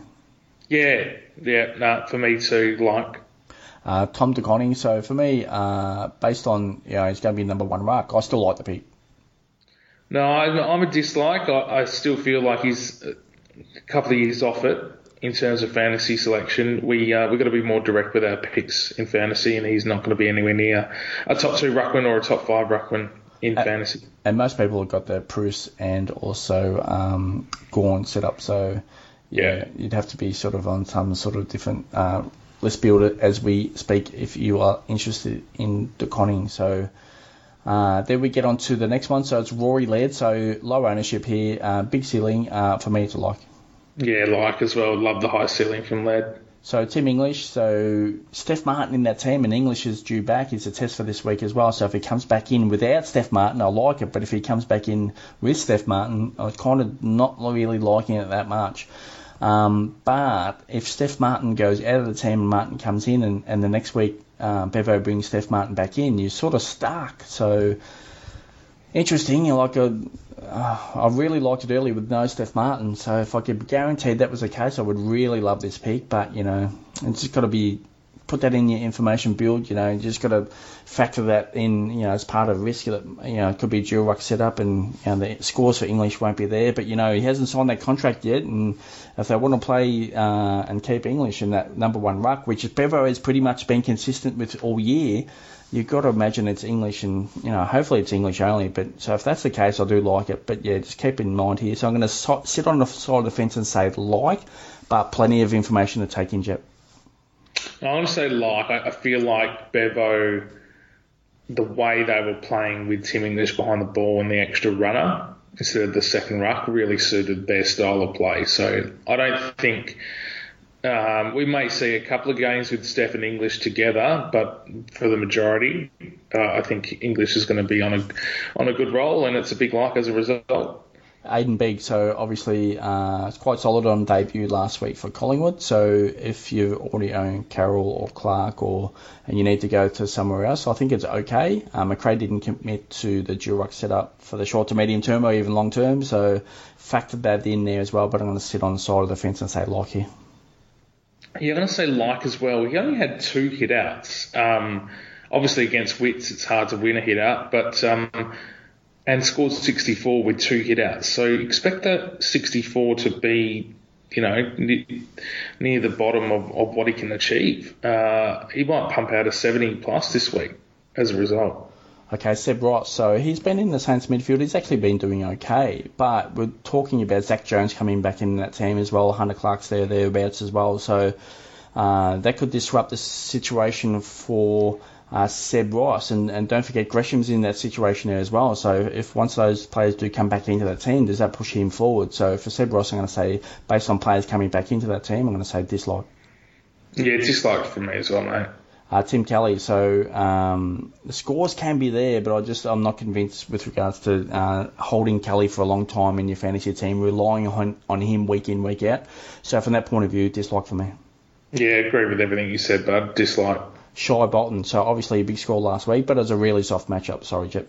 For me too, like. Tom De Koning, so for me, based on, he's going to be number one ruck, I still like the pick. No, I'm a dislike. I still feel like he's a couple of years off it in terms of fantasy selection. We've got to be more direct with our picks in fantasy, and he's not going to be anywhere near a top 2 ruckman or a top 5 ruckman in fantasy. And most people have got the Bruce and also Gawn set up, so you'd have to be sort of on some sort of different list builder as we speak if you are interested in De Koning. So then we get on to the next one. So it's Rory Laird, so low ownership here, big ceiling for me to like. Yeah, like as well. Love the high ceiling from Laird. So Tim English, so Steph Martin in that team, and English is due back. He's a test for this week as well. So if he comes back in without Steph Martin, I like it. But if he comes back in with Steph Martin, I was kind of not really liking it that much. But if Steph Martin goes out of the team and Martin comes in, and the next week Bevo brings Steph Martin back in, you're sort of stuck. So interesting. I really liked it early with no Steph Martin. So if I could be guaranteed that was the case, I would really love this pick. But it's just got to be put that in your information build. You just got to factor that in. As part of risk that it could be a dual ruck setup, and the scores for English won't be there. But he hasn't signed that contract yet, and if they want to play and keep English in that number one ruck, which Bevo has pretty much been consistent with all year, you've got to imagine it's English, and hopefully it's English only. But so if that's the case, I do like it. But just keep in mind here. So I'm going to sit on the side of the fence and say but plenty of information to take in, Jep. I want to say I feel like Bevo, the way they were playing with Tim English behind the ball and the extra runner instead of the second ruck really suited their style of play. So I don't think we may see a couple of games with Steph and English together, but for the majority, I think English is going to be on a good roll, and it's a big like as a result. Aiden Bigg, so obviously it's quite solid on debut last week for Collingwood. So if you already own Carroll or Clark and you need to go to somewhere else, I think it's okay. McRae didn't commit to the dual ruck setup for the short to medium term or even long term, so factored that in there as well. But I'm going to sit on the side of the fence and say like here. Yeah, I'm going to say like as well. He only had 2 hit outs. Obviously against Wits, it's hard to win a hit out, but and scored 64 with 2 hit outs. So expect that 64 to be, near the bottom of what he can achieve. He might pump out a 70 plus this week as a result. Okay, Seb Ross. So he's been in the Saints midfield. He's actually been doing okay. But we're talking about Zach Jones coming back in that team as well. Hunter Clark's thereabouts as well. So that could disrupt the situation for Seb Ross. And don't forget, Gresham's in that situation there as well. So if once those players do come back into that team, does that push him forward? So for Seb Ross, I'm going to say, based on players coming back into that team, I'm going to say dislike. Yeah, dislike for me as well, mate. Tim Kelly, so the scores can be there, but I'm not convinced with regards to holding Kelly for a long time in your fantasy team, relying on him week in, week out. So from that point of view, dislike for me. Yeah, agree with everything you said, bud. Dislike. Shai Bolton, so obviously a big score last week, but it was a really soft matchup. Sorry, Jep.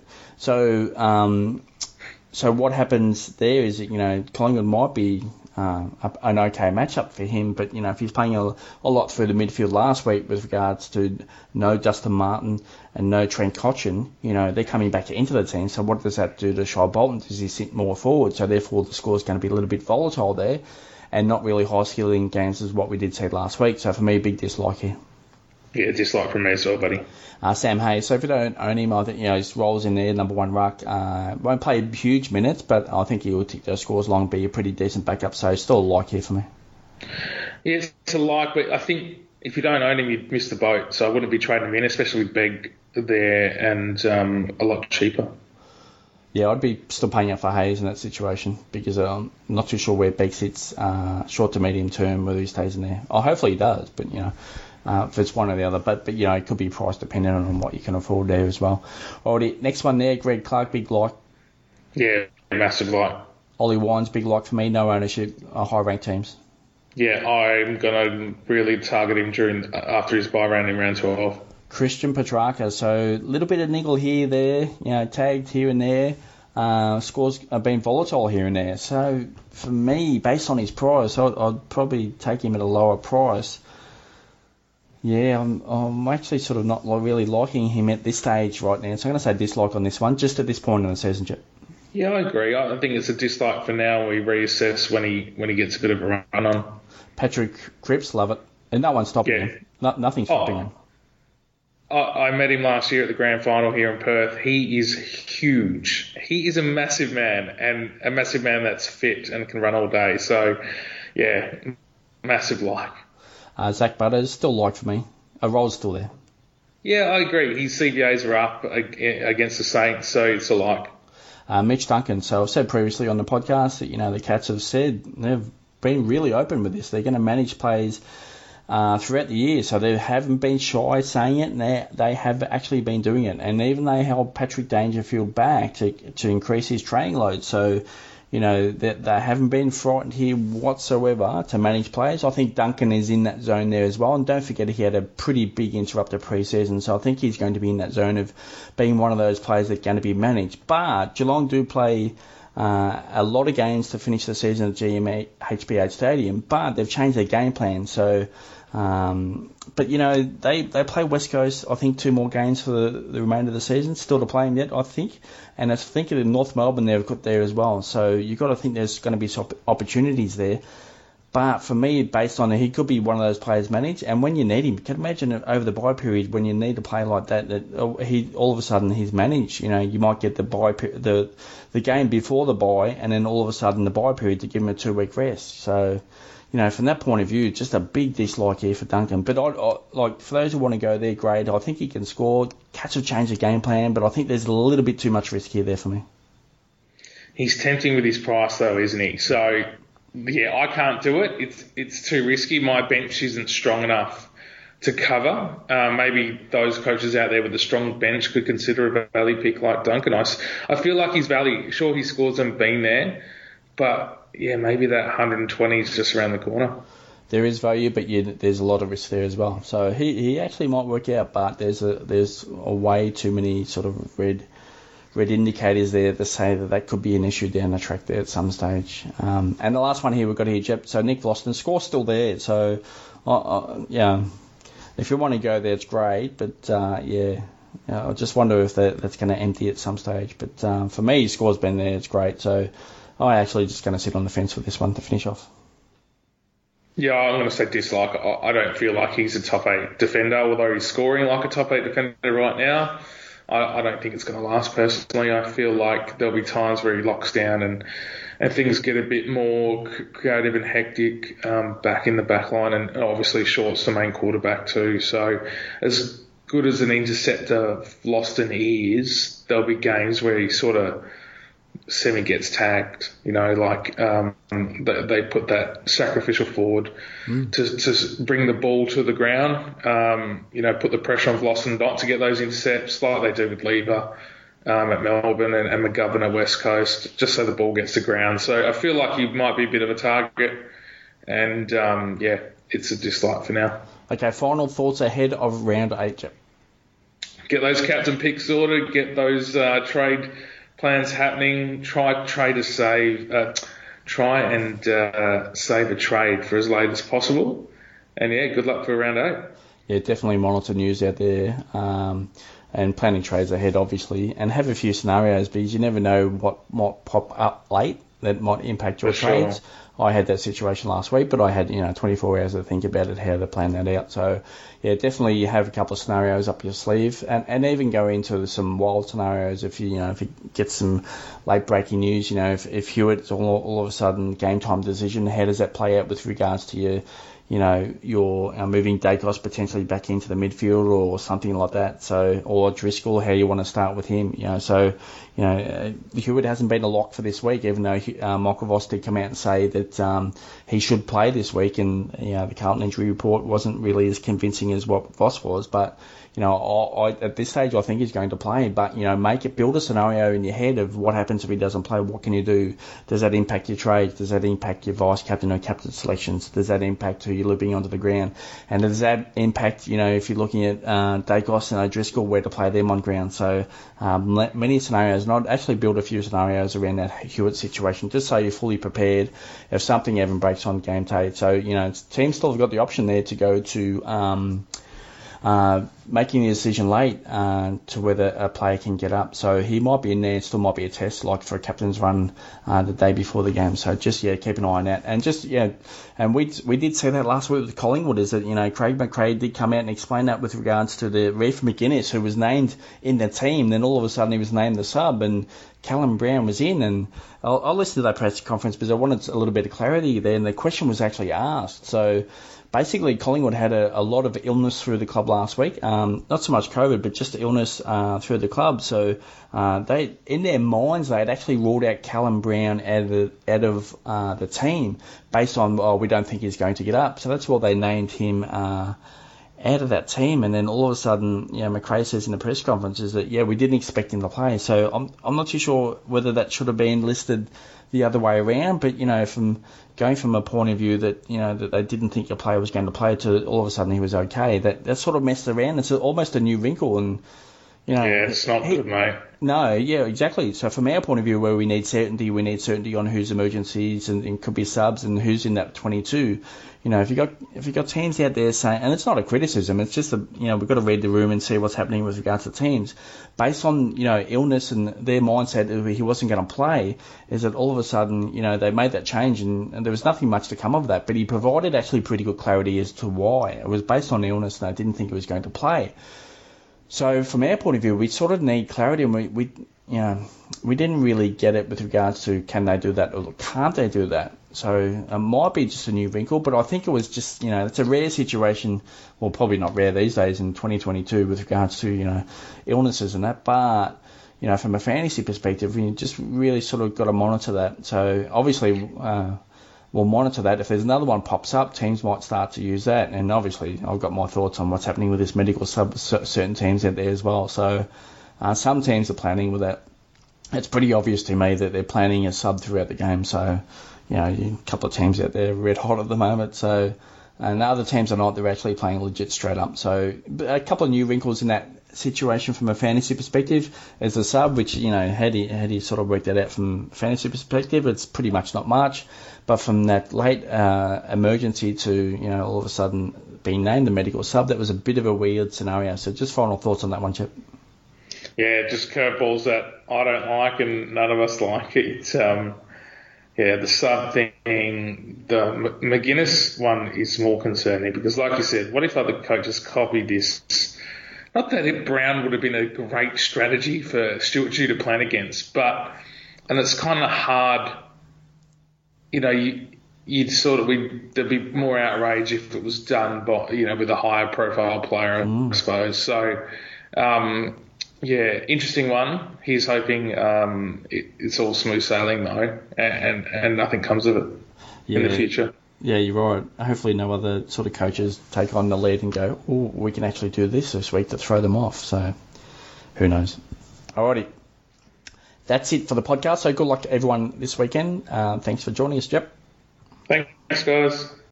So what happens there is that, Collingwood might be an okay matchup for him, but if he's playing a lot through the midfield last week with regards to no Dustin Martin and no Trent Cotchin, they're coming back into the team. So what does that do to Shai Bolton? Does he sit more forward? So therefore the score's going to be a little bit volatile there, and not really high skilling games as what we did see last week. So for me, big dislike here. Yeah, dislike from me as well, buddy. Sam Hayes. So if you don't own him, I think his role's in there, number one ruck. Won't play huge minutes, but I think he will tick those scores along, be a pretty decent backup. So still a like here for me. Yeah, it's a like, but I think if you don't own him, you'd miss the boat. So I wouldn't be trading him in, especially with Begg there and a lot cheaper. Yeah, I'd be still paying up for Hayes in that situation because I'm not too sure where Begg sits short to medium term, whether he stays in there. Oh, hopefully he does, but if it's one or the other. But it could be price dependent on what you can afford there as well. Alrighty, next one there, Greg Clark, big like. Yeah, massive like. Ollie Wines, big like for me, no ownership, high ranked teams. Yeah, I'm going to really target him after his bye round in round 12. Christian Petrarca, so a little bit of niggle here, there, tagged here and there. scores have been volatile here and there. So for me, based on his price, I'd probably take him at a lower price. Yeah, I'm actually sort of not really liking him at this stage right now. So I'm going to say dislike on this one, just at this point in the season, Chip. Yeah, I agree. I think it's a dislike for now. We reassess when he gets a bit of a run on. Patrick Cripps, love it. And no one's stopping him. Nothing stopping him. I met him last year at the grand final here in Perth. He is huge. He is a massive man, and a massive man that's fit and can run all day. So, yeah, massive like. Zach Butters, still like for me. A roll's still there. Yeah, I agree. His CBAs are up against the Saints, so it's a like. Mitch Duncan. So I've said previously on the podcast that, the Cats have said they've been really open with this. They're going to manage plays throughout the year, so they haven't been shy saying it, and they have actually been doing it. And even they held Patrick Dangerfield back to increase his training load. So, they haven't been frightened here whatsoever to manage players. I think Duncan is in that zone there as well. And don't forget, he had a pretty big interrupted pre-season, so I think he's going to be in that zone of being one of those players that's going to be managed. But Geelong do play a lot of games to finish the season at GMHBH Stadium, but they've changed their game plan. So, but they play West Coast. I think 2 more games for the remainder of the season, still to play them yet, I think. And I think in North Melbourne they've got there as well. So you've got to think there's going to be some opportunities there. But for me, based on it, he could be one of those players managed. And when you need him, you can imagine over the bye period when you need a player like that he all of a sudden he's managed. You might get the bye the game before the bye, and then all of a sudden the bye period to give him a 2-week rest. So, from that point of view, just a big dislike here for Duncan. But I for those who want to go there, great. I think he can score. Cats have changed the game plan, but I think there's a little bit too much risk here there for me. He's tempting with his price though, isn't he? So, yeah, I can't do it. It's too risky. My bench isn't strong enough to cover. Maybe those coaches out there with a strong bench could consider a value pick like Duncan. I feel like his value, sure, his scores haven't been there, but yeah, maybe that 120 is just around the corner. There is value, but there's a lot of risk there as well. So he actually might work out, but there's a way too many sort of red indicators there to say that could be an issue down the track there at some stage. And the last one here we've got here, Jep. So Nick Vlastuin, score's still there. So, yeah, if you want to go there, it's great. But, I just wonder if that's going to empty at some stage. But for me, his score's been there. It's great. So I'm actually just going to sit on the fence with this one to finish off. Yeah, I'm going to say dislike. I don't feel like he's a top 8 defender, although he's scoring like a top 8 defender right now. I don't think it's going to last personally. I feel like there'll be times where he locks down and things get a bit more creative and hectic back in the back line, and obviously Short's the main quarterback too. So as good as an interceptor Vlastuin is, there'll be games where he sort of semi gets tagged, they put that sacrificial forward to bring the ball to the ground, put the pressure on Vlastuin not to get those intercepts like they do with Lever at Melbourne and McGovern at West Coast, just so the ball gets to ground. So I feel like he might be a bit of a target, and it's a dislike for now. Okay, final thoughts ahead of round 8. Get those captain picks sorted, get those trade plans happening. Try and save a trade for as late as possible. And yeah, good luck for round 8. Yeah, definitely monitor news out there and planning trades ahead, obviously, and have a few scenarios because you never know what might pop up late that might impact your trades. Sure. I had that situation last week, but I had 24 hours to think about it, how to plan that out. So yeah, definitely you have a couple of scenarios up your sleeve, and even go into some wild scenarios if if you get some late breaking news. If Hewitt's all of a sudden game time decision, how does that play out with regards to you're moving Dacos potentially back into the midfield or something like that. So, or Driscoll, how you want to start with him. Hewitt hasn't been a lock for this week, even though Michael Voss did come out and say that that he should play this week, and the Carlton injury report wasn't really as convincing as what Voss was. But I at this stage I think he's going to play. But build a scenario in your head of what happens if he doesn't play. What can you do? Does that impact your trades? Does that impact your vice captain or captain selections? Does that impact who you're looping onto the ground? And does that impact if you're looking at Dacos and O'Driscoll, where to play them on ground? So many scenarios, and I'd actually build a few scenarios around that Hewitt situation, just so you're fully prepared if something even breaks on game day. So teams still have got the option there to go to making the decision late to whether a player can get up. So he might be in there. It still might be a test, like for a captain's run the day before the game. So just keep an eye on that. And and we did see that last week with Collingwood, is that Craig McRae did come out and explain that with regards to the Reef McGuinness, who was named in the team. Then all of a sudden he was named the sub, and Callum Brown was in. And I'll listen to that press conference because I wanted a little bit of clarity there. And the question was actually asked. So basically, Collingwood had a lot of illness through the club last week. Not so much COVID, but just illness through the club. So they, in their minds, they had actually ruled out Callum Brown out of the team based on, we don't think he's going to get up. So that's why they named him out of that team. And then all of a sudden, McRae says in the press conference is that, we didn't expect him to play. So I'm not too sure whether that should have been listed the other way around, but from going from a point of view that that they didn't think a player was going to play to all of a sudden he was okay, that sort of messed around. It's almost a new wrinkle, and it's not good, mate. No, exactly. So from our point of view, where we need certainty on who's emergencies and could be subs and who's in that 22. If you got teams out there saying, and it's not a criticism, it's just we've got to read the room and see what's happening with regards to teams based on illness and their mindset that he wasn't going to play. Is that all of a sudden they made that change and there was nothing much to come of that, but he provided actually pretty good clarity as to why it was based on illness and I didn't think he was going to play. So from our point of view, we sort of need clarity, and we didn't really get it with regards to can they do that or can't they do that. So it might be just a new wrinkle, but I think it was just, it's a rare situation, well, probably not rare these days in 2022 with regards to, illnesses and that, but, from a fantasy perspective, you just really sort of got to monitor that. So obviously, we'll monitor that. If there's another one pops up, teams might start to use that. And obviously, I've got my thoughts on what's happening with this medical sub, certain teams out there as well. So some teams are planning with that. It's pretty obvious to me that they're planning a sub throughout the game. So, a couple of teams out there red hot at the moment. So, and other teams are not. They're actually playing legit straight up. So a couple of new wrinkles in that situation from a fantasy perspective. As a sub, which, had he sort of worked that out from a fantasy perspective, it's pretty much not much. But from that late emergency to, all of a sudden being named the medical sub, that was a bit of a weird scenario. So just final thoughts on that one, Chip. Yeah, just curveballs that I don't like and none of us like it. The sub thing, the McGuinness one is more concerning because, like you said, what if other coaches copied this? Not that Brown would have been a great strategy for Stuart Dew to plan against, and it's kind of hard. You'd sort of there'd be more outrage if it was done by with a higher profile player, I suppose. So. Interesting one. He's hoping it's all smooth sailing though, and nothing comes of it in the future. Yeah, you're right. Hopefully no other sort of coaches take on the lead and go, we can actually do this week to throw them off. So who knows? Alrighty. That's it for the podcast. So good luck to everyone this weekend. Thanks for joining us, Jep. Thanks, guys.